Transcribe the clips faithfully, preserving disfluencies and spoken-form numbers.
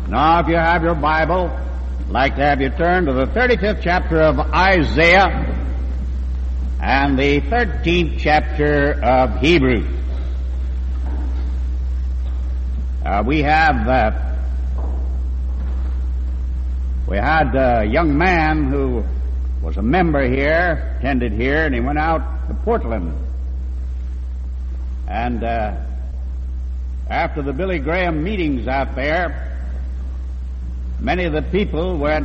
Now, if you have your Bible, I'd like to have you turn to the thirty-fifth chapter of Isaiah and the thirteenth chapter of Hebrews. Uh, we have, uh, we had a young man who was a member here, attended here, and he went out to Portland. And uh, after the Billy Graham meetings out there, many of the people went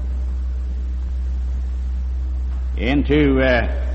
into, uh,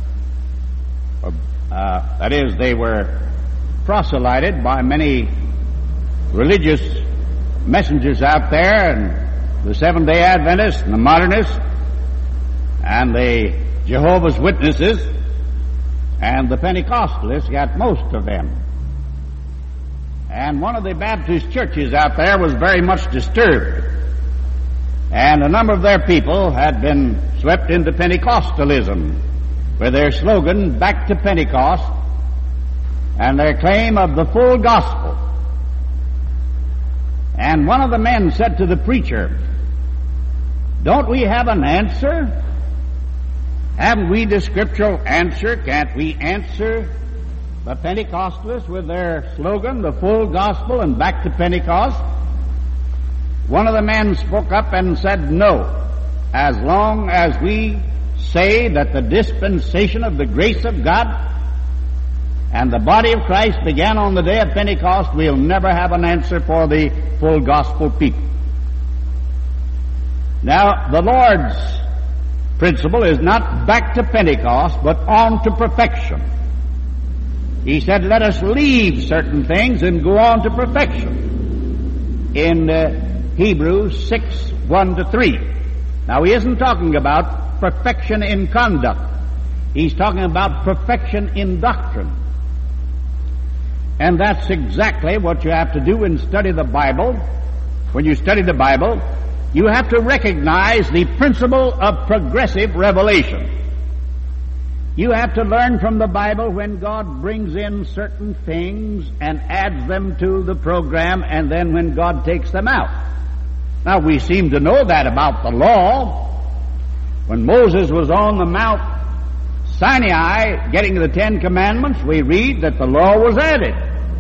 uh, that is, they were proselyted by many religious messengers out there, and the Seventh-day Adventists and the Modernists and the Jehovah's Witnesses and the Pentecostalists got most of them. And one of the Baptist churches out there was very much disturbed. And a number of their people had been swept into Pentecostalism with their slogan, "Back to Pentecost," and their claim of the full gospel. And one of the men said to the preacher, "Don't we have an answer? Haven't we the scriptural answer? Can't we answer the Pentecostalists with their slogan, the full gospel and back to Pentecost?" One of the men spoke up and said, "No. As long as we say that the dispensation of the grace of God and the body of Christ began on the day of Pentecost, we'll never have an answer for the full gospel people." Now, the Lord's principle is not back to Pentecost, but on to perfection. He said, let us leave certain things and go on to perfection in uh, Hebrews six, one to three. Now, he isn't talking about perfection in conduct. He's talking about perfection in doctrine. And that's exactly what you have to do and study the Bible. When you study the Bible, you have to recognize the principle of progressive revelation. You have to learn from the Bible when God brings in certain things and adds them to the program, and then when God takes them out. Now, we seem to know that about the law. When Moses was on the Mount Sinai getting the Ten Commandments, we read that the law was added.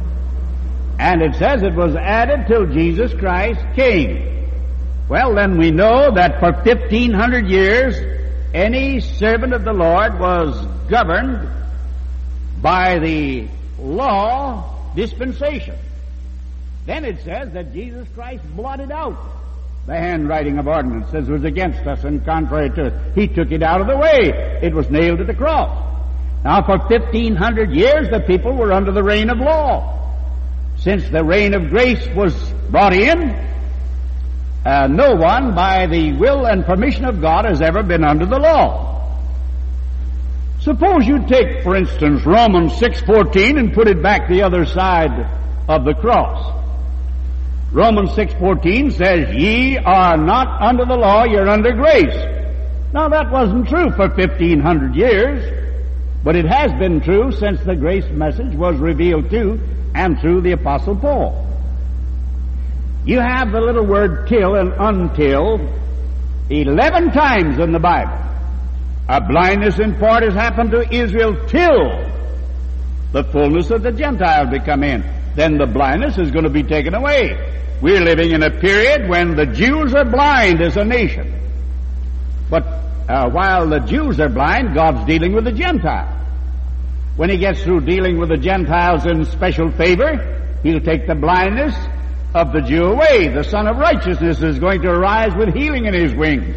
And it says it was added till Jesus Christ came. Well, then we know that for fifteen hundred years, any servant of the Lord was governed by the law dispensation. Then it says that Jesus Christ blotted out the handwriting of ordinances was against us and contrary to us. He took it out of the way. It was nailed to the cross. Now, for fifteen hundred years, the people were under the reign of law. Since the reign of grace was brought in, Uh, no one, by the will and permission of God, has ever been under the law. Suppose you take, for instance, Romans six fourteen and put it back the other side of the cross. Romans six fourteen says, "Ye are not under the law, you're under grace." Now, that wasn't true for fifteen hundred years, but it has been true since the grace message was revealed to and through the Apostle Paul. You have the little word till and until eleven times in the Bible. A blindness in part has happened to Israel till the fullness of the Gentiles become in. Then the blindness is going to be taken away. We're living in a period when the Jews are blind as a nation. But uh, while the Jews are blind, God's dealing with the Gentiles. When he gets through dealing with the Gentiles in special favor, he'll take the blindness of the Jew away. The Son of Righteousness is going to arise with healing in his wings.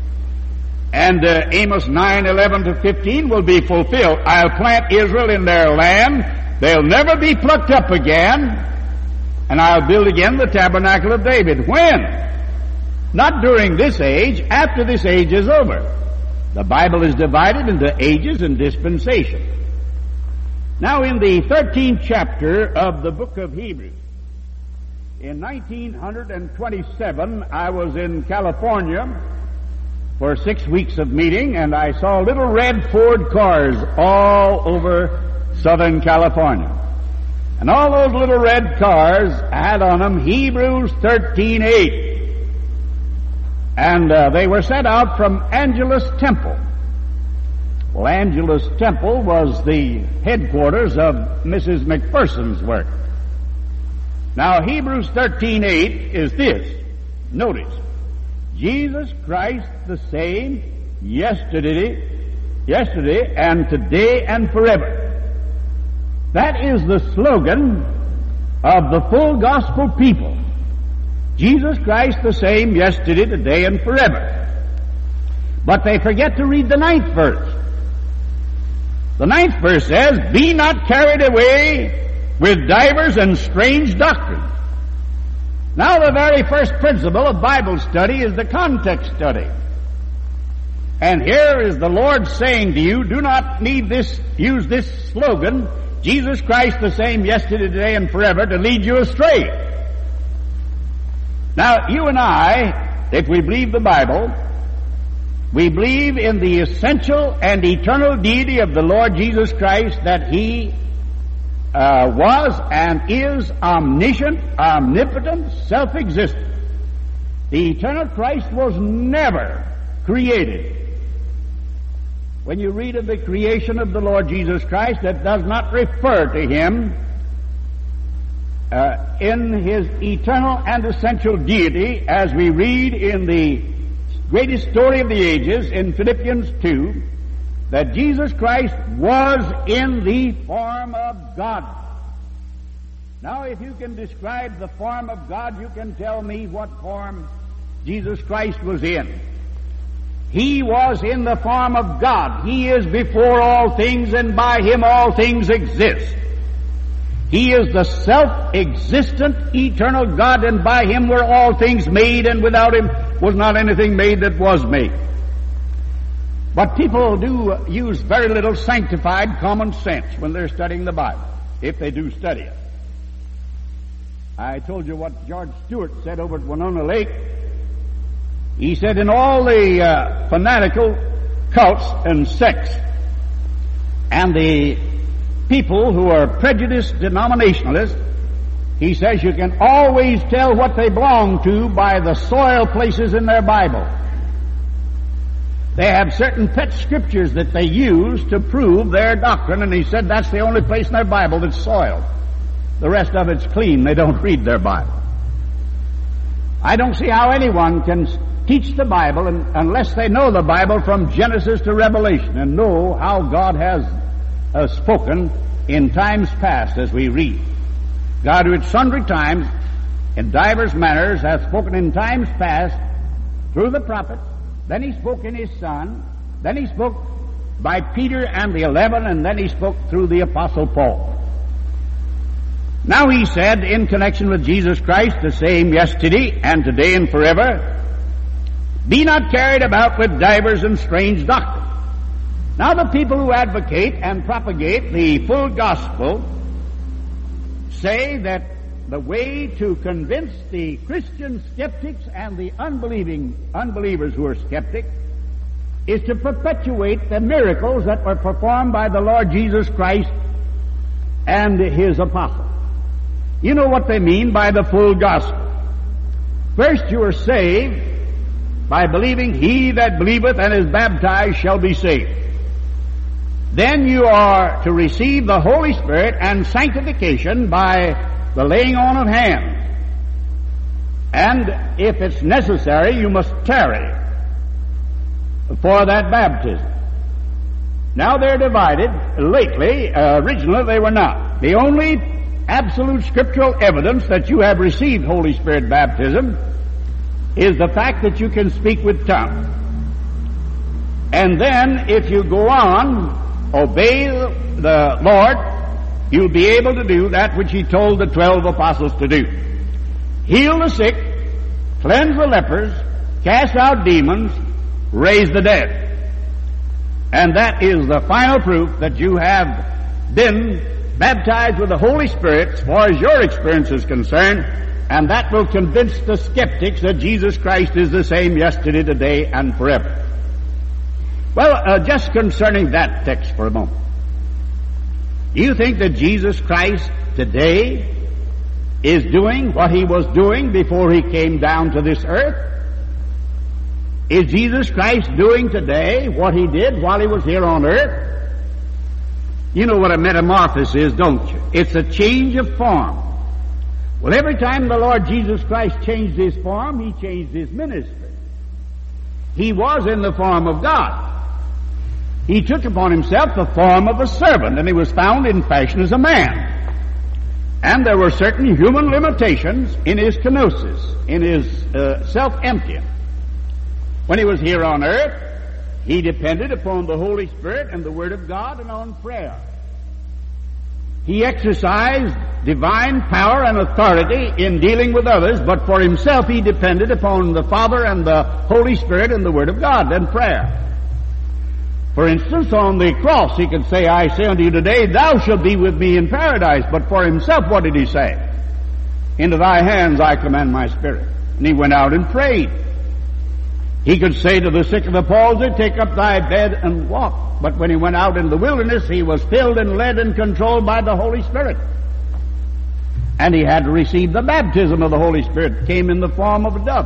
And uh, Amos nine eleven to fifteen will be fulfilled. I'll plant Israel in their land. They'll never be plucked up again. And I'll build again the tabernacle of David. When? Not during this age, after this age is over. The Bible is divided into ages and dispensations. Now, in the thirteenth chapter of the book of Hebrews, in nineteen twenty-seven, I was in California for six weeks of meeting, and I saw little red Ford cars all over Southern California. And all those little red cars had on them Hebrews thirteen eight. And uh, they were sent out from Angelus Temple. Well, Angelus Temple was the headquarters of Missus McPherson's work. Now, Hebrews thirteen eight is this. Notice, Jesus Christ the same yesterday, yesterday and today and forever. That is the slogan of the full gospel people. Jesus Christ the same yesterday, today, and forever. But they forget to read the ninth verse. The ninth verse says, "Be not carried away with divers and strange doctrines." Now, the very first principle of Bible study is the context study. And here is the Lord saying to you, do not need this, use this slogan, Jesus Christ the same yesterday, today, and forever, to lead you astray. Now, you and I, if we believe the Bible, we believe in the essential and eternal deity of the Lord Jesus Christ, that He uh, was and is omniscient, omnipotent, self-existent. The eternal Christ was never created. When you read of the creation of the Lord Jesus Christ, that does not refer to Him uh, in His eternal and essential deity, as we read in the greatest story of the ages in Philippians two, that Jesus Christ was in the form of God. Now, if you can describe the form of God, you can tell me what form Jesus Christ was in. He was in the form of God. He is before all things, and by Him all things exist. He is the self-existent, eternal God, and by Him were all things made, and without Him was not anything made that was made. But people do use very little sanctified common sense when they're studying the Bible, if they do study it. I told you what George Stewart said over at Winona Lake. He said, in all the uh, fanatical cults and sects and the people who are prejudiced denominationalists, he says you can always tell what they belong to by the soil places in their Bible. They have certain pet scriptures that they use to prove their doctrine, and he said that's the only place in their Bible that's soiled. The rest of it's clean. They don't read their Bible. I don't see how anyone can teach the Bible and, unless they know the Bible from Genesis to Revelation and know how God has uh, spoken in times past, as we read. God, who at sundry times, in divers manners, hath spoken in times past through the prophets. Then He spoke in His Son. Then He spoke by Peter and the eleven, and then He spoke through the Apostle Paul. Now He said, in connection with Jesus Christ, the same yesterday and today and forever, be not carried about with divers and strange doctrines. Now the people who advocate and propagate the full gospel say that the way to convince the Christian skeptics and the unbelieving unbelievers who are skeptic is to perpetuate the miracles that were performed by the Lord Jesus Christ and His apostles. You know what they mean by the full gospel. First, you are saved by believing, he that believeth and is baptized shall be saved. Then you are to receive the Holy Spirit and sanctification by the laying on of hands. And if it's necessary, you must tarry for that baptism. Now they're divided. Lately, uh, originally they were not. The only absolute scriptural evidence that you have received Holy Spirit baptism is the fact that you can speak with tongues. And then, if you go on, obey the Lord, you'll be able to do that which He told the twelve apostles to do. Heal the sick, cleanse the lepers, cast out demons, raise the dead. And that is the final proof that you have been baptized with the Holy Spirit as far as your experience is concerned, and that will convince the skeptics that Jesus Christ is the same yesterday, today, and forever. Well, uh, just concerning that text for a moment. Do you think that Jesus Christ today is doing what he was doing before he came down to this earth? Is Jesus Christ doing today what he did while he was here on earth? You know what a metamorphosis is, don't you? It's a change of form. Well, every time the Lord Jesus Christ changed his form, he changed his ministry. He was in the form of God. He took upon himself the form of a servant, and he was found in fashion as a man. And there were certain human limitations in his kenosis, in his uh, self-emptying. When he was here on earth, he depended upon the Holy Spirit and the Word of God and on prayer. He exercised divine power and authority in dealing with others, but for himself he depended upon the Father and the Holy Spirit and the Word of God and prayer. For instance, on the cross he could say, I say unto you today, thou shalt be with me in paradise. But for himself, what did he say? Into thy hands I commend my spirit. And he went out and prayed. He could say to the sick of the palsy, take up thy bed and walk. But when he went out in the wilderness, he was filled and led and controlled by the Holy Spirit. And he had to receive the baptism of the Holy Spirit, came in the form of a dove.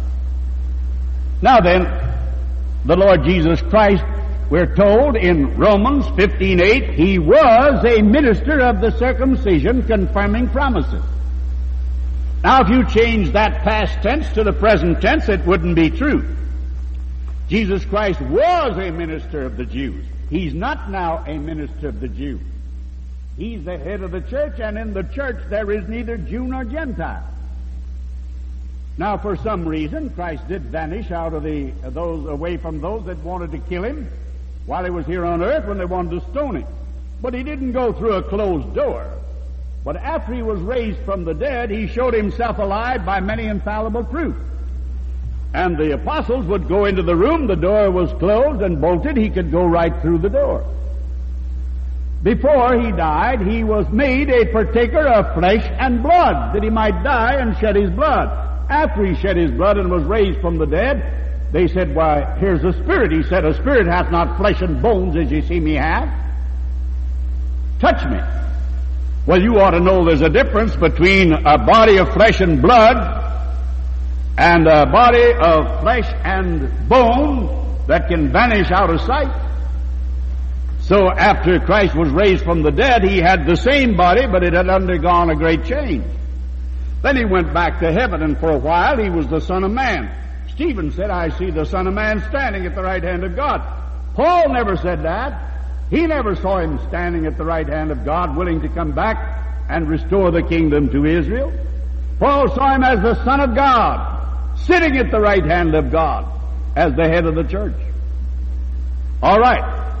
Now then, the Lord Jesus Christ, we're told in Romans fifteen eight, he was a minister of the circumcision, confirming promises. Now, if you change that past tense to the present tense, it wouldn't be true. Jesus Christ was a minister of the Jews. He's not now a minister of the Jews. He's the head of the church, and in the church there is neither Jew nor Gentile. Now, for some reason, Christ did vanish out of the those away from those that wanted to kill him while he was here on earth when they wanted to stone him. But he didn't go through a closed door. But after he was raised from the dead, he showed himself alive by many infallible proofs. And the apostles would go into the room, the door was closed and bolted, he could go right through the door. Before he died, he was made a partaker of flesh and blood, that he might die and shed his blood. After he shed his blood and was raised from the dead, they said, why, here's a spirit. He said, a spirit hath not flesh and bones as you see me have. Touch me. Well, you ought to know there's a difference between a body of flesh and blood and a body of flesh and bone that can vanish out of sight. So after Christ was raised from the dead, he had the same body, but it had undergone a great change. Then he went back to heaven, and for a while he was the Son of Man. Stephen said, I see the Son of Man standing at the right hand of God. Paul never said that. He never saw him standing at the right hand of God, willing to come back and restore the kingdom to Israel. Paul saw him as the Son of God, sitting at the right hand of God as the head of the church. All right.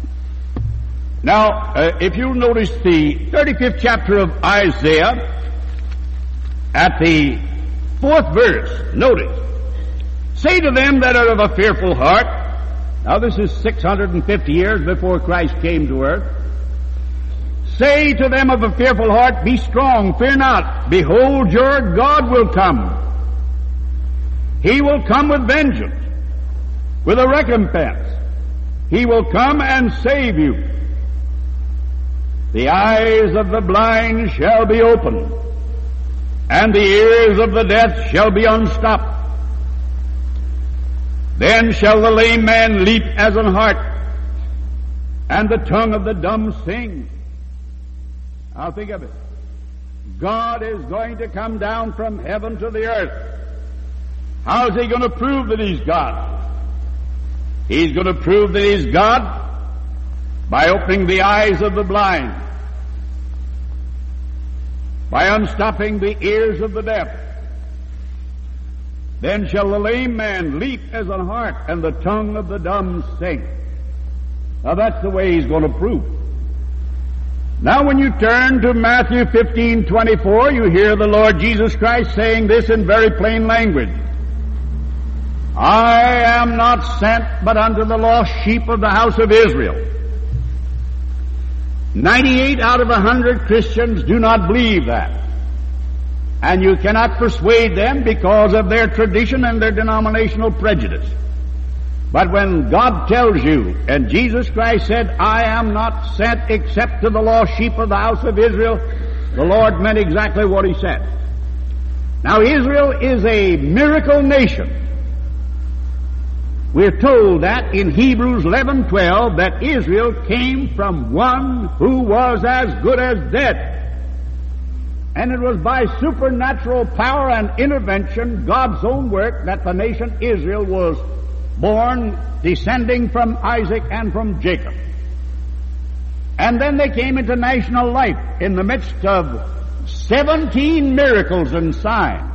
Now, uh, if you notice the thirty-fifth chapter of Isaiah, at the fourth verse, notice, say to them that are of a fearful heart. Now, this is six hundred fifty years before Christ came to earth. Say to them of a fearful heart, be strong, fear not. Behold, your God will come. He will come with vengeance, with a recompense. He will come and save you. The eyes of the blind shall be opened, and the ears of the deaf shall be unstopped. Then shall the lame man leap as an hart, and the tongue of the dumb sing. Now think of it. God is going to come down from heaven to the earth. How is he going to prove that he's God? He's going to prove that he's God by opening the eyes of the blind, by unstopping the ears of the deaf. Then shall the lame man leap as an hart, and the tongue of the dumb sing. Now that's the way he's going to prove. Now when you turn to Matthew fifteen twenty-four, you hear the Lord Jesus Christ saying this in very plain language. I am not sent but unto the lost sheep of the house of Israel. ninety-eight out of a hundred Christians do not believe that. And you cannot persuade them because of their tradition and their denominational prejudice. But when God tells you, and Jesus Christ said, I am not sent except to the lost sheep of the house of Israel, the Lord meant exactly what he said. Now Israel is a miracle nation. We're told that in Hebrews eleven twelve that Israel came from one who was as good as dead. And it was by supernatural power and intervention, God's own work, that the nation Israel was born, descending from Isaac and from Jacob. And then they came into national life in the midst of seventeen miracles and signs.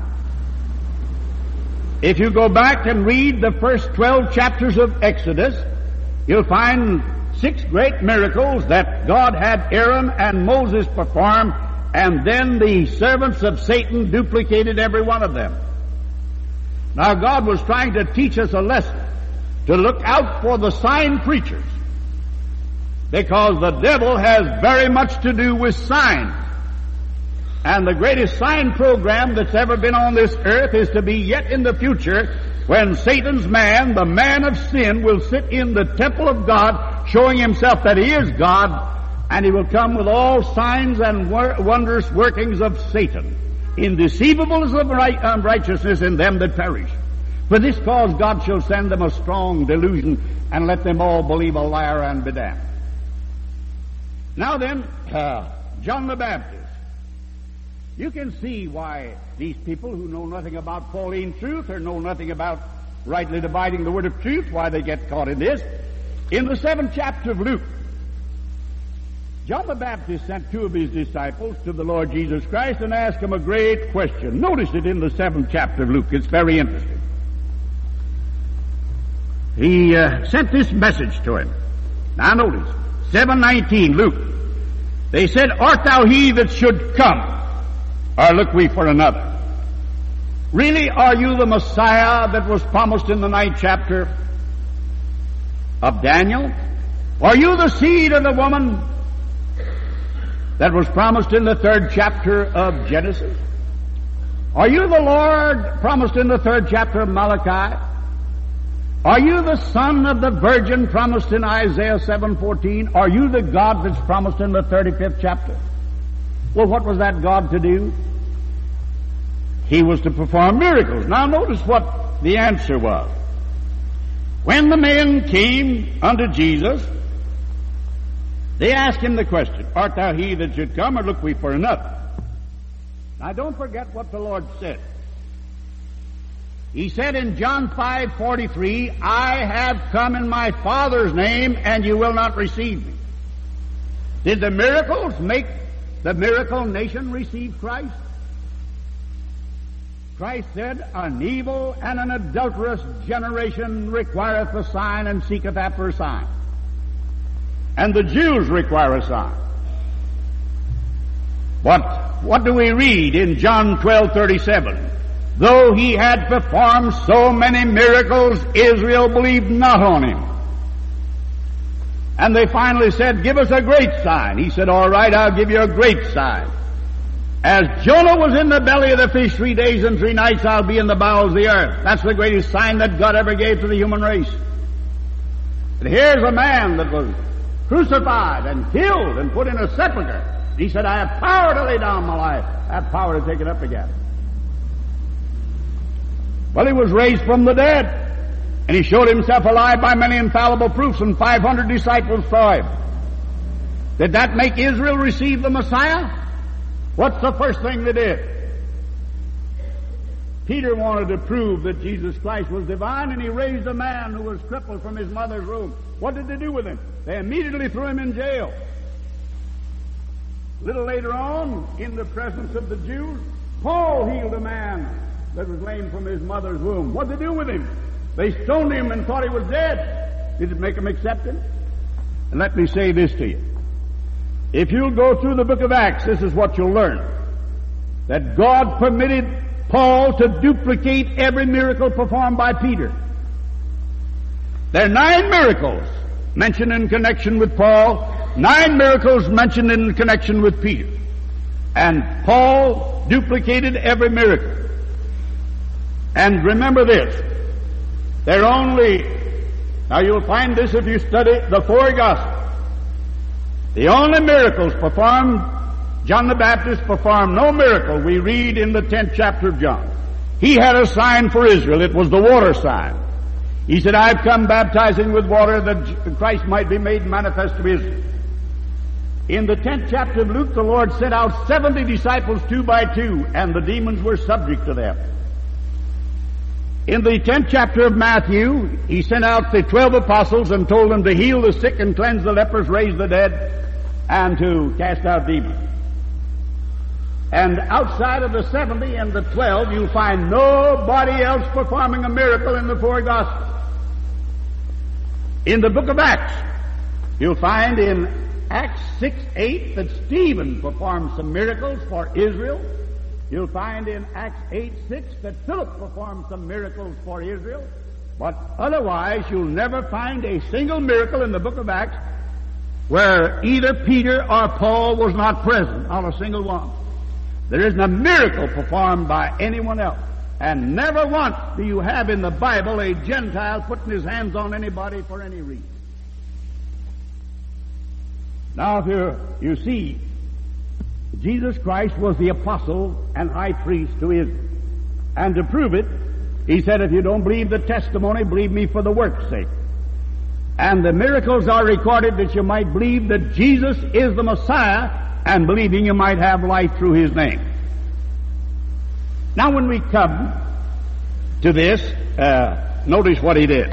If you go back and read the first twelve chapters of Exodus, you'll find six great miracles that God had Aaron and Moses perform, and then the servants of Satan duplicated every one of them. Now God was trying to teach us a lesson, to look out for the sign preachers, because the devil has very much to do with signs. And the greatest sign program that's ever been on this earth is to be yet in the future, when Satan's man, the man of sin, will sit in the temple of God, showing himself that he is God, and he will come with all signs and wondrous workings of Satan, indeceivableness of righteousness in them that perish. For this cause God shall send them a strong delusion, and let them all believe a liar and be damned. Now then, uh, John the Baptist. You can see why these people who know nothing about Pauline truth or know nothing about rightly dividing the word of truth, why they get caught in this. In the seventh chapter of Luke, John the Baptist sent two of his disciples to the Lord Jesus Christ and asked him a great question. Notice it in the seventh chapter of Luke. It's very interesting. He uh, sent this message to him. Now notice, seven nineteen, Luke. They said, Art thou he that should come, or look we for another? Really, are you the Messiah that was promised in the ninth chapter of Daniel? Are you the seed of the woman that was promised in the third chapter of Genesis? Are you the Lord promised in the third chapter of Malachi? Are you the son of the virgin promised in Isaiah seven fourteen? Are you the God that's promised in the thirty-fifth chapter? Well, what was that God to do? He was to perform miracles. Now notice what the answer was. When the men came unto Jesus, they asked him the question, Art thou he that should come, or look we for another? Now don't forget what the Lord said. He said in John five forty-three, I have come in my Father's name, and you will not receive me. Did the miracles make the miracle nation receive Christ? Christ said, An evil and an adulterous generation requireth a sign, and seeketh after a sign. And the Jews require a sign. But what do we read in John twelve thirty-seven? Though he had performed so many miracles, Israel believed not on him. And they finally said, Give us a great sign. He said, All right, I'll give you a great sign. As Jonah was in the belly of the fish three days and three nights, I'll be in the bowels of the earth. That's the greatest sign that God ever gave to the human race. But here's a man that was crucified and killed and put in a sepulcher. He said, I have power to lay down my life. I have power to take it up again. Well, he was raised from the dead, and he showed himself alive by many infallible proofs, and five hundred disciples saw him. Did that make Israel receive the Messiah? What's the first thing they did? Peter wanted to prove that Jesus Christ was divine, and he raised a man who was crippled from his mother's womb. What did they do with him? They immediately threw him in jail. A little later on, in the presence of the Jews, Paul healed a man that was lame from his mother's womb. What did they do with him? They stoned him and thought he was dead. Did it make him accept him? And let me say this to you. If you'll go through the book of Acts, this is what you'll learn. That God permitted Paul to duplicate every miracle performed by Peter. There are nine miracles mentioned in connection with Paul, nine miracles mentioned in connection with Peter. And Paul duplicated every miracle. And remember this, there are only Now you'll find this if you study the four Gospels. The only miracles performed, John the Baptist performed no miracle we read in the tenth chapter of John. He had a sign for Israel. It was the water sign. He said, I've come baptizing with water that Christ might be made manifest to Israel. In the tenth chapter of Luke, the Lord sent out seventy disciples two by two, and the demons were subject to them. In the tenth chapter of Matthew, he sent out the twelve apostles and told them to heal the sick and cleanse the lepers, raise the dead, and to cast out demons. And outside of the seventy and the twelve, you'll find nobody else performing a miracle in the four Gospels. In the book of Acts, you'll find in Acts six eight that Stephen performed some miracles for Israel. You'll find in Acts eight six that Philip performed some miracles for Israel. But otherwise, you'll never find a single miracle in the book of Acts where either Peter or Paul was not present, not a single one. There isn't a miracle performed by anyone else. And never once do you have in the Bible a Gentile putting his hands on anybody for any reason. Now, if you you see, Jesus Christ was the apostle and high priest to Israel. And to prove it, he said, if you don't believe the testimony, believe me for the work's sake. And the miracles are recorded that you might believe that Jesus is the Messiah, and believing you might have life through his name. Now when we come to this, uh, notice what he did.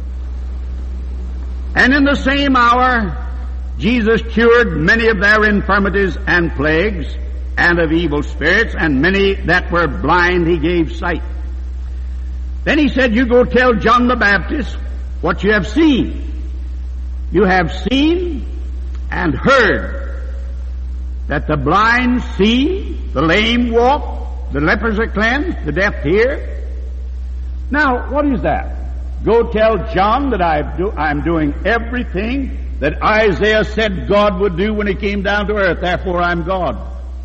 And in the same hour, Jesus cured many of their infirmities and plagues, and of evil spirits, and many that were blind he gave sight. Then he said, you go tell John the Baptist what you have seen. You have seen and heard that the blind see, the lame walk, the lepers are cleansed, the deaf hear. Now, what is that? Go tell John that I've do, I'm doing everything that Isaiah said God would do when he came down to earth. Therefore, I'm God.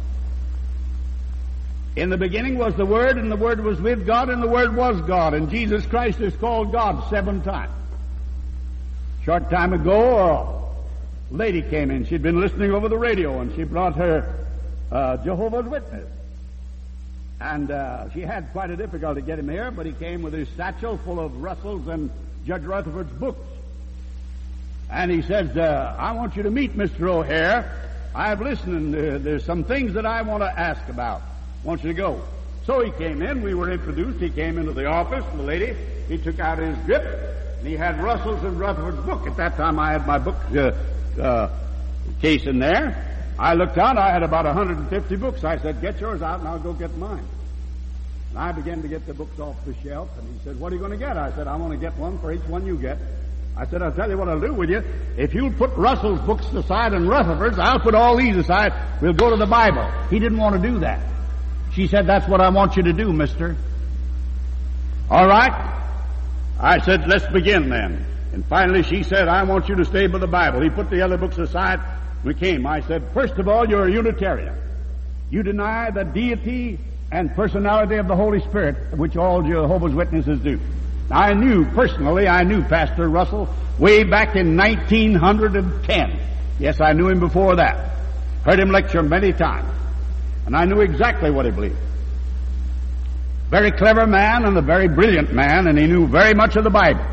In the beginning was the Word, and the Word was with God, and the Word was God. And Jesus Christ is called God seven times. Short time ago, a lady came in. She'd been listening over the radio, and she brought her uh, Jehovah's Witness. And uh, she had quite a difficulty getting him here, but he came with his satchel full of Russell's and Judge Rutherford's books. And he says, uh, I want you to meet Mister O'Hare. I've listened, and uh, there's some things that I want to ask about. I want you to go. So he came in. We were introduced. He came into the office, the lady. He took out his grip, and he had Russell's and Rutherford's book. At that time, I had my book uh, uh, case in there. I looked out, I had about one hundred fifty books. I said, get yours out and I'll go get mine. And I began to get the books off the shelf, and he said, what are you going to get? I said, I want to get one for each one you get. I said, I'll tell you what I'll do with you. If you'll put Russell's books aside and Rutherford's, I'll put all these aside. We'll go to the Bible. He didn't want to do that. She said, that's what I want you to do, mister. All right. I said, let's begin then. And finally she said, I want you to stay by the Bible. He put the other books aside. We came. I said, first of all, you're a Unitarian. You deny the deity and personality of the Holy Spirit, which all Jehovah's Witnesses do. I knew, personally, I knew Pastor Russell way back in nineteen ten. Yes, I knew him before that. Heard him lecture many times. And I knew exactly what he believed. Very clever man and a very brilliant man, and he knew very much of the Bible.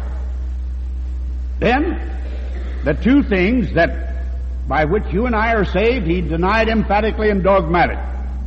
Then, the two things that by which you and I are saved, he denied emphatically and dogmatically.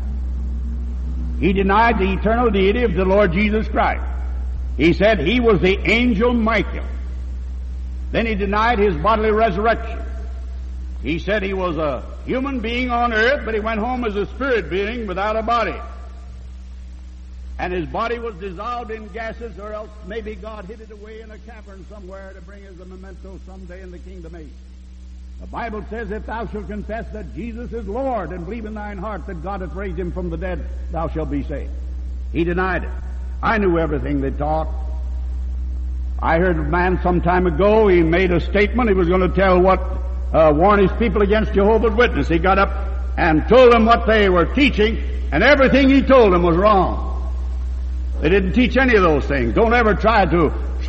He denied the eternal deity of the Lord Jesus Christ. He said he was the angel Michael. Then he denied his bodily resurrection. He said he was a human being on earth, but he went home as a spirit being without a body. And his body was dissolved in gases, or else maybe God hid it away in a cavern somewhere to bring as a memento someday in the kingdom age. The Bible says, if thou shalt confess that Jesus is Lord and believe in thine heart that God hath raised him from the dead, thou shalt be saved. He denied it. I knew everything they taught. I heard a man some time ago, he made a statement. He was going to tell what, uh, warn his people against Jehovah's Witness. He got up and told them what they were teaching, and everything he told them was wrong. They didn't teach any of those things. Don't ever try to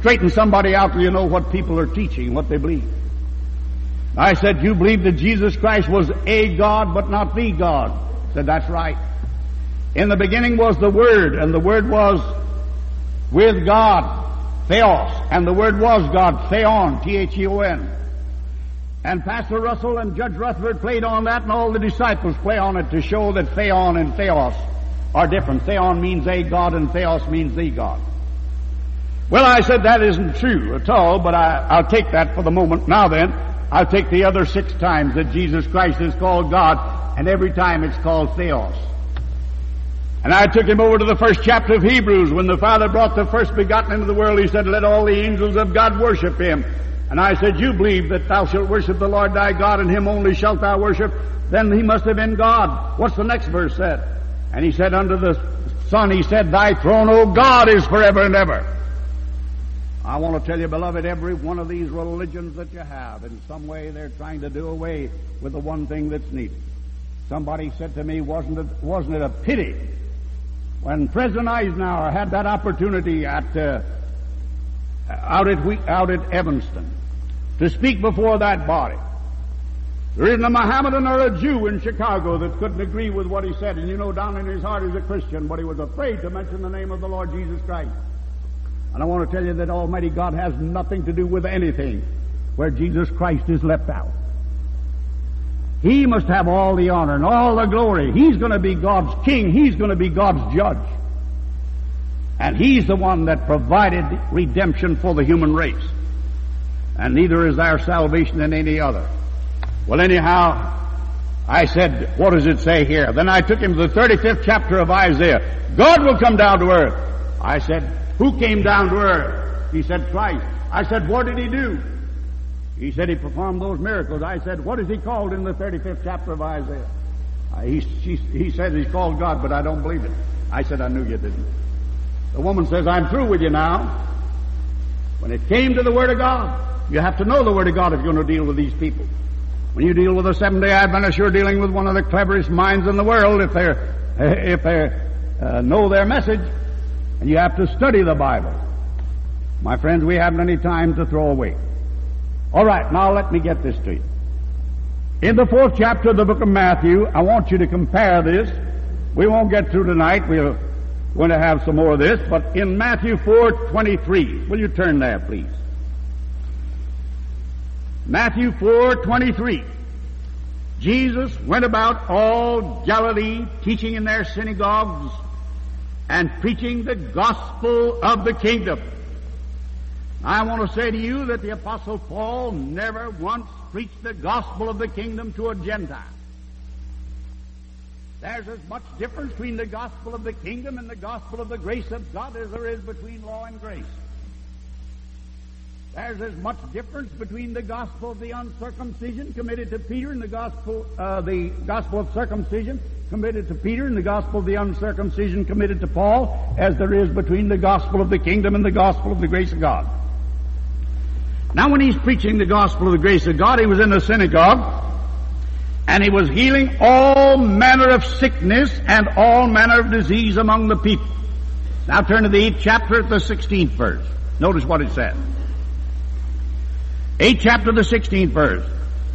straighten somebody out so you know what people are teaching, what they believe. I said, you believe that Jesus Christ was a God, but not the God. I said, that's right. In the beginning was the Word, and the Word was with God, Theos, and the Word was God, Theon, T H E O N. And Pastor Russell and Judge Rutherford played on that, and all the disciples play on it to show that Theon and Theos are different. Theon means a God, and Theos means the God. Well, I said that isn't true at all, but I, I'll take that for the moment. Now then, I'll take the other six times that Jesus Christ is called God, and every time it's called Theos. And I took him over to the first chapter of Hebrews. When the Father brought the first begotten into the world, he said, let all the angels of God worship him. And I said, you believe that thou shalt worship the Lord thy God, and him only shalt thou worship. Then he must have been God. What's the next verse said? And he said, under the Son, he said, thy throne, O God, is forever and ever. I want to tell you, beloved, every one of these religions that you have, in some way they're trying to do away with the one thing that's needed. Somebody said to me, wasn't it, wasn't it a pity when President Eisenhower had that opportunity at uh, out at out at Evanston to speak before that body? There isn't a Mohammedan or a Jew in Chicago that couldn't agree with what he said. And you know, down in his heart he's a Christian, but he was afraid to mention the name of the Lord Jesus Christ. And I want to tell you that Almighty God has nothing to do with anything where Jesus Christ is left out. He must have all the honor and all the glory. He's going to be God's king. He's going to be God's judge. And he's the one that provided redemption for the human race. And neither is our salvation in any other. Well, anyhow, I said, what does it say here? Then I took him to the thirty-fifth chapter of Isaiah. God will come down to earth. I said, who came down to earth? He said, Christ. I said, what did he do? He said he performed those miracles. I said, what is he called in the thirty-fifth chapter of Isaiah? Uh, he, she, he said he's called God, but I don't believe it. I said, I knew you didn't. The woman says, I'm through with you now. When it came to the Word of God, you have to know the Word of God if you're going to deal with these people. When you deal with a Seventh-day Adventist, you're dealing with one of the cleverest minds in the world if they're, if they uh, know their message. And you have to study the Bible. My friends, we haven't any time to throw away. All right, now let me get this to you. In the fourth chapter of the book of Matthew, I want you to compare this. We won't get through tonight. We're going to have some more of this. But in Matthew four twenty-three, will you turn there, please? Matthew four twenty-three. Jesus went about all Galilee, teaching in their synagogues and preaching the gospel of the kingdom. I want to say to you that the Apostle Paul never once preached the gospel of the kingdom to a Gentile. There's as much difference between the gospel of the kingdom and the gospel of the grace of God as there is between law and grace. There's as much difference between the gospel of the uncircumcision committed to Peter and the gospel, uh, the gospel of circumcision committed to Peter and the gospel of the uncircumcision committed to Paul as there is between the gospel of the kingdom and the gospel of the grace of God. Now when he's preaching the gospel of the grace of God, he was in the synagogue and he was healing all manner of sickness and all manner of disease among the people. Now turn to the eighth chapter at the sixteenth verse. Notice what it says. Eighth chapter, the sixteenth verse.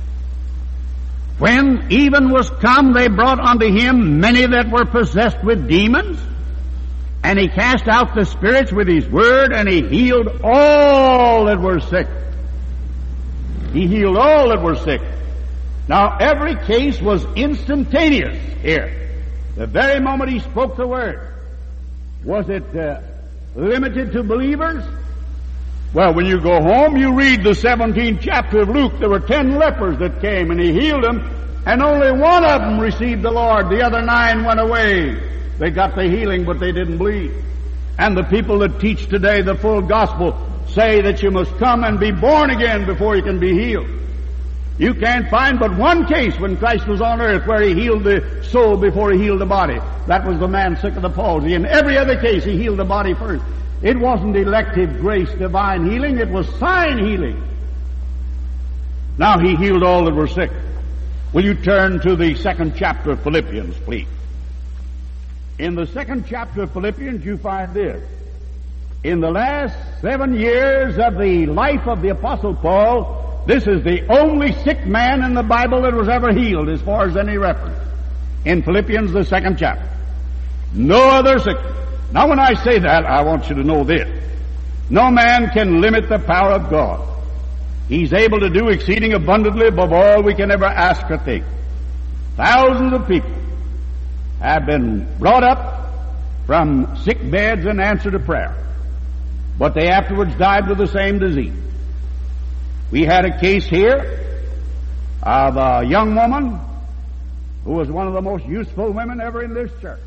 When even was come, they brought unto him many that were possessed with demons, and he cast out the spirits with his word, and he healed all that were sick. He healed all that were sick. Now, every case was instantaneous here. The very moment he spoke the word. Was it uh, limited to believers? Well, when you go home, you read the seventeenth chapter of Luke. There were ten lepers that came, and he healed them, and only one of them received the Lord. The other nine went away. They got the healing, but they didn't believe. And the people that teach today the full gospel say that you must come and be born again before you can be healed. You can't find but one case when Christ was on earth where he healed the soul before he healed the body. That was the man sick of the palsy. In every other case, he healed the body first. It wasn't elective grace, divine healing. It was sign healing. Now he healed all that were sick. Will you turn to the second chapter of Philippians, please? In the second chapter of Philippians, you find this. In the last seven years of the life of the Apostle Paul, this is the only sick man in the Bible that was ever healed as far as any reference. In Philippians, the second chapter. No other sickness. Now when I say that, I want you to know this. No man can limit the power of God. He's able to do exceeding abundantly above all we can ever ask or think. Thousands of people have been brought up from sick beds in answer to prayer, but they afterwards died with the same disease. We had a case here of a young woman who was one of the most useful women ever in this church.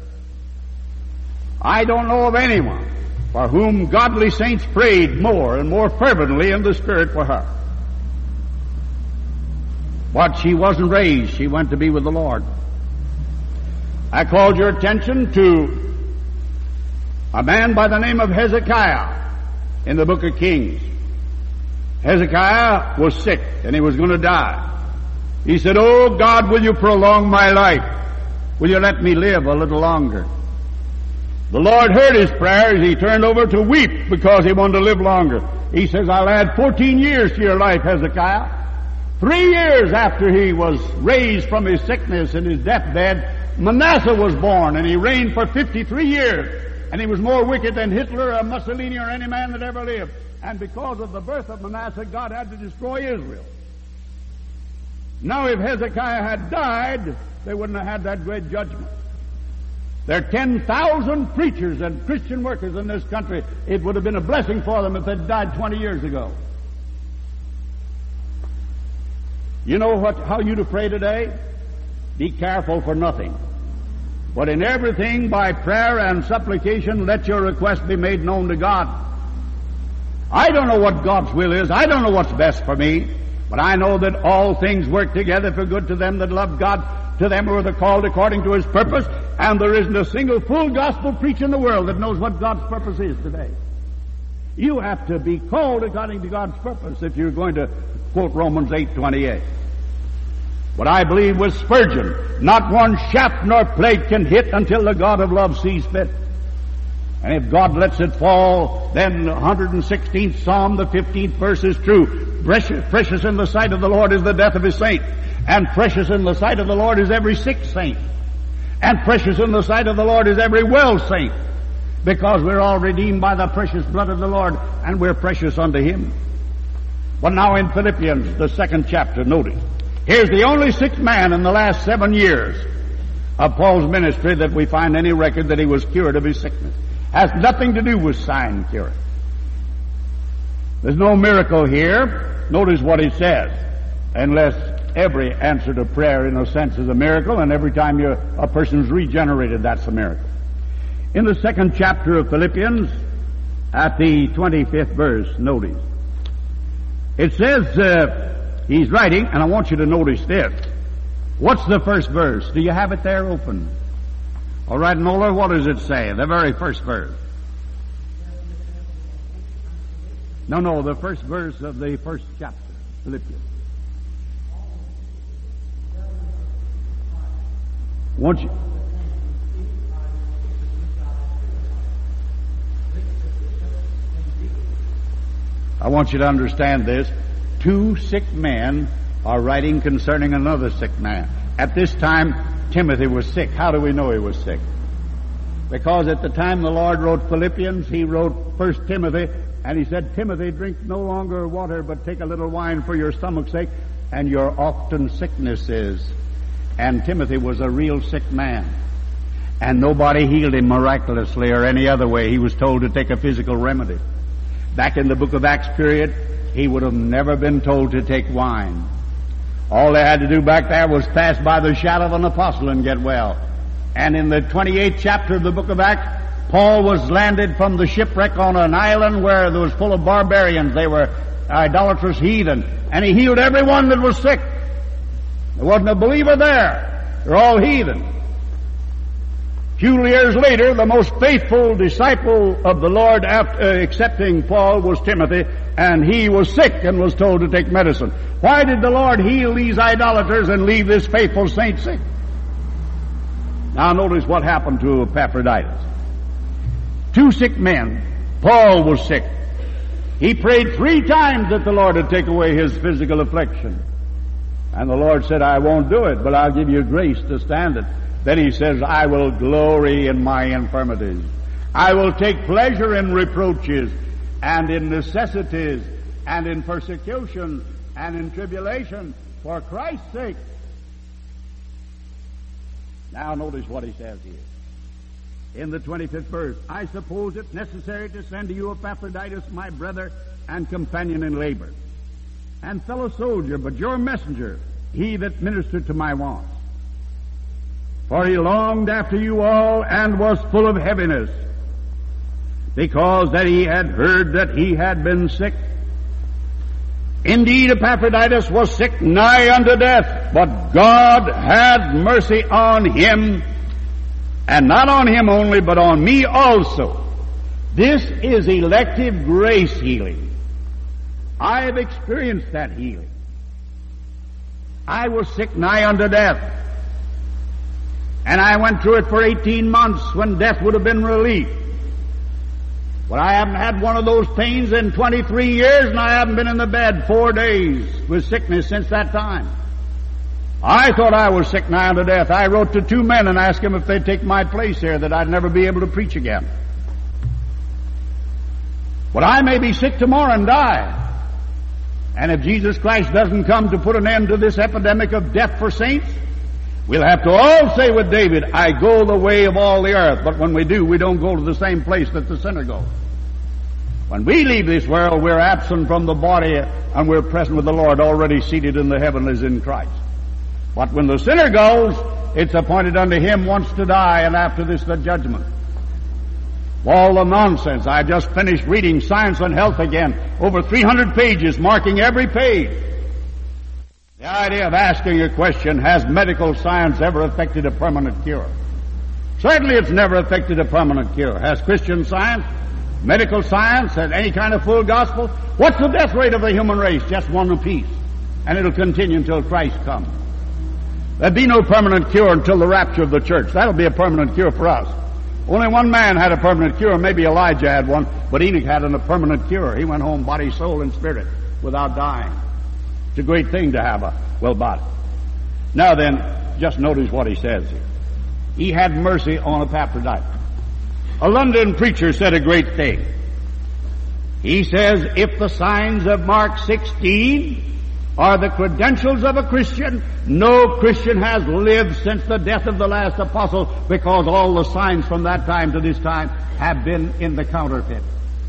I don't know of anyone for whom godly saints prayed more and more fervently in the Spirit for her. But she wasn't raised. She went to be with the Lord. I called your attention to a man by the name of Hezekiah in the book of Kings. Hezekiah was sick and he was going to die. He said, "Oh God, will you prolong my life? Will you let me live a little longer?" The Lord heard his prayers. He turned over to weep because he wanted to live longer. He says, "I'll add fourteen years to your life, Hezekiah." Three years after he was raised from his sickness and his deathbed, Manasseh was born, and he reigned for fifty-three years. And he was more wicked than Hitler or Mussolini or any man that ever lived. And because of the birth of Manasseh, God had to destroy Israel. Now if Hezekiah had died, they wouldn't have had that great judgment. There are ten thousand preachers and Christian workers in this country. It would have been a blessing for them if they'd died twenty years ago. You know what? How you to pray today? Be careful for nothing, but in everything by prayer and supplication let your request be made known to God. I don't know what God's will is. I don't know what's best for me, but I know that all things work together for good to them that love God, to them who are called according to His purpose, and there isn't a single full gospel preacher in the world that knows what God's purpose is today. You have to be called according to God's purpose if you're going to quote Romans eight twenty-eight. But I believe with Spurgeon, not one shaft nor plate can hit until the God of love sees fit. And if God lets it fall, then the one hundred sixteenth Psalm, the fifteenth verse is true. Precious, precious in the sight of the Lord is the death of His saint. And precious in the sight of the Lord is every sick saint. And precious in the sight of the Lord is every well saint. Because we're all redeemed by the precious blood of the Lord, and we're precious unto Him. But now in Philippians, the second chapter, notice. Here's the only sick man in the last seven years of Paul's ministry that we find any record that he was cured of his sickness. Has nothing to do with sign cure. There's no miracle here. Notice what he says. Unless every answer to prayer in a sense is a miracle, and every time you're, a person's regenerated, that's a miracle. In the second chapter of Philippians, at the twenty-fifth verse, notice. It says, uh, he's writing, and I want you to notice this. What's the first verse? Do you have it there open? All right, Nola, what does it say? The very first verse. No, no, the first verse of the first chapter, Philippians. Won't you? I want you to understand this. Two sick men are writing concerning another sick man. At this time, Timothy was sick. How do we know he was sick? Because at the time the Lord wrote Philippians, He wrote First Timothy, and He said, "Timothy, drink no longer water, but take a little wine for your stomach's sake, and your often sicknesses." And Timothy was a real sick man. And nobody healed him miraculously or any other way. He was told to take a physical remedy. Back in the book of Acts period, he would have never been told to take wine. All they had to do back there was pass by the shadow of an apostle and get well. And in the twenty-eighth chapter of the book of Acts, Paul was landed from the shipwreck on an island where there was full of barbarians. They were idolatrous heathen. And he healed everyone that was sick. There wasn't a believer there. They're all heathen. A few years later, the most faithful disciple of the Lord, after uh, accepting Paul, was Timothy, and he was sick and was told to take medicine. Why did the Lord heal these idolaters and leave this faithful saint sick? Now notice what happened to Epaphroditus. Two sick men Paul was sick. He prayed three times that the Lord would take away his physical affliction. And the Lord said, I won't do it, but I'll give you grace to stand it. Then he says, I will glory in my infirmities. I will take pleasure in reproaches and in necessities and in persecution and in tribulation for Christ's sake. Now notice what he says here. In the twenty-fifth verse, I suppose it necessary to send to you Epaphroditus, my brother and companion in labor, and fellow soldier, but your messenger, he that ministered to my wants. For he longed after you all, and was full of heaviness, because that he had heard that he had been sick. Indeed, Epaphroditus was sick nigh unto death, but God had mercy on him, and not on him only, but on me also. This is elective grace healing. I have experienced that healing. I was sick nigh unto death, and I went through it for eighteen months when death would have been relief. But I haven't had one of those pains in twenty-three years, and I haven't been in the bed four days with sickness since that time. I thought I was sick nigh unto death. I wrote to two men and asked them if they'd take my place here, that I'd never be able to preach again. But I may be sick tomorrow and die. And if Jesus Christ doesn't come to put an end to this epidemic of death for saints, we'll have to all say with David, I go the way of all the earth. But when we do, we don't go to the same place that the sinner goes. When we leave this world, we're absent from the body and we're present with the Lord, already seated in the heavenlies in Christ. But when the sinner goes, it's appointed unto him once to die, and after this the judgment. All the nonsense. I just finished reading Science and Health again, over three hundred pages, marking every page. The idea of asking a question, has medical science ever effected a permanent cure? Certainly it's never effected a permanent cure. Has Christian science, medical science, had any kind of full gospel? What's the death rate of the human race? Just one apiece. And it'll continue until Christ comes. There'll be no permanent cure until the rapture of the church. That'll be a permanent cure for us. Only one man had a permanent cure. Maybe Elijah had one, but Enoch had a permanent cure. He went home body, soul, and spirit without dying. It's a great thing to have a well body. Now then, just notice what he says here. He had mercy on Epaphroditus. A London preacher said a great thing. He says, if the signs of Mark sixteen are the credentials of a Christian, no Christian has lived since the death of the last apostle, because all the signs from that time to this time have been in the counterfeit.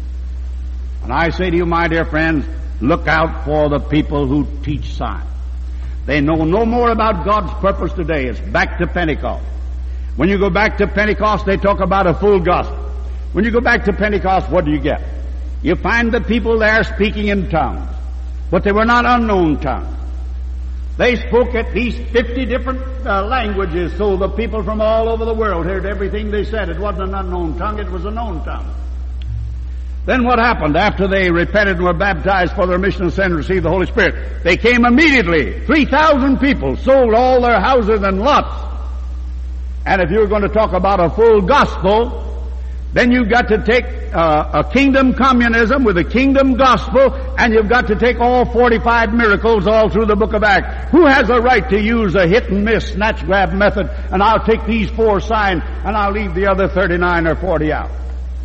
And I say to you, my dear friends, look out for the people who teach signs. They know no more about God's purpose today. It's back to Pentecost. When you go back to Pentecost, they talk about a full gospel. When you go back to Pentecost, what do you get? You find the people there speaking in tongues. But they were not unknown tongues. They spoke at least fifty different uh, languages, so the people from all over the world heard everything they said. It wasn't an unknown tongue, it was a known tongue. Then what happened after they repented and were baptized for their mission and received the Holy Spirit? They came immediately. three thousand people sold all their houses and lots. And if you're going to talk about a full gospel, then you've got to take uh, a kingdom communism with a kingdom gospel, and you've got to take all forty-five miracles all through the book of Acts. Who has a right to use a hit and miss, snatch grab method, and I'll take these four signs, and I'll leave the other thirty-nine or forty out?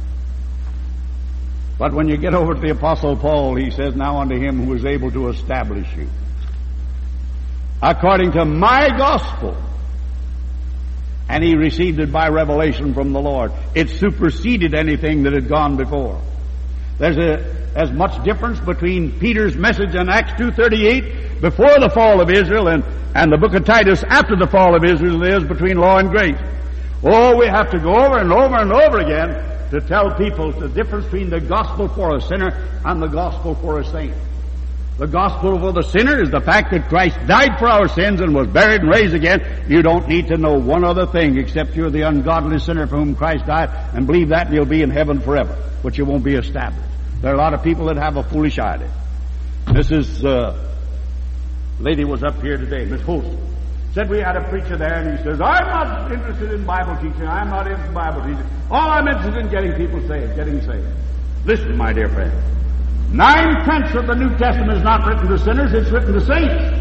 But when you get over to the Apostle Paul, he says, now unto him who is able to establish you, according to my gospel. And he received it by revelation from the Lord. It superseded anything that had gone before. There's a, as much difference between Peter's message in Acts two thirty-eight before the fall of Israel and, and the book of Titus after the fall of Israel as there is between law and grace. Oh, we have to go over and over and over again to tell people the difference between the gospel for a sinner and the gospel for a saint. The gospel for the sinner is the fact that Christ died for our sins and was buried and raised again. You don't need to know one other thing except you're the ungodly sinner for whom Christ died, and believe that and you'll be in heaven forever. But you won't be established. There are a lot of people that have a foolish idea. Missus Uh, lady was up here today, Miss Holston. Said we had a preacher there, and he says, I'm not interested in Bible teaching. I'm not into Bible teaching. All I'm interested in getting people saved, getting saved. Listen, my dear friend. Nine-tenths of the New Testament is not written to sinners, it's written to saints.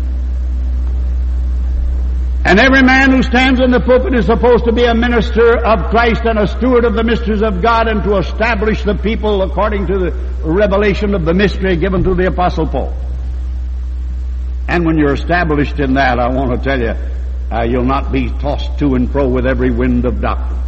And every man who stands in the pulpit is supposed to be a minister of Christ and a steward of the mysteries of God, and to establish the people according to the revelation of the mystery given to the Apostle Paul. And when you're established in that, I want to tell you, uh, you'll not be tossed to and fro with every wind of doctrine.